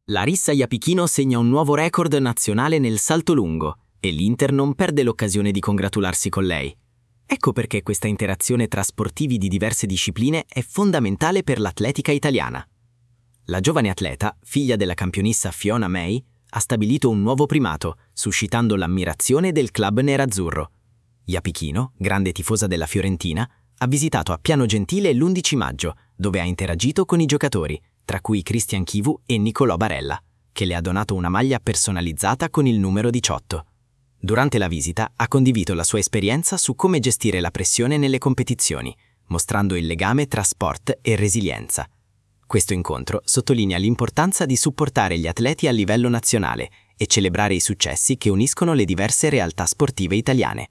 Larissa Iapichino segna un nuovo record nazionale nel salto lungo e l'Inter non perde l'occasione di congratularsi con lei. Ecco perché questa interazione tra sportivi di diverse discipline è fondamentale per l'atletica italiana. La giovane atleta, figlia della campionessa Fiona May, ha stabilito un nuovo primato, suscitando l'ammirazione del club nerazzurro. Iapichino, grande tifosa della Fiorentina, ha visitato a Piano Gentile l'11 maggio, dove ha interagito con i giocatori, tra cui Cristian Chivu e Nicolò Barella, che le ha donato una maglia personalizzata con il numero 18. Durante la visita ha condiviso la sua esperienza su come gestire la pressione nelle competizioni, mostrando il legame tra sport e resilienza. Questo incontro sottolinea l'importanza di supportare gli atleti a livello nazionale e celebrare i successi che uniscono le diverse realtà sportive italiane.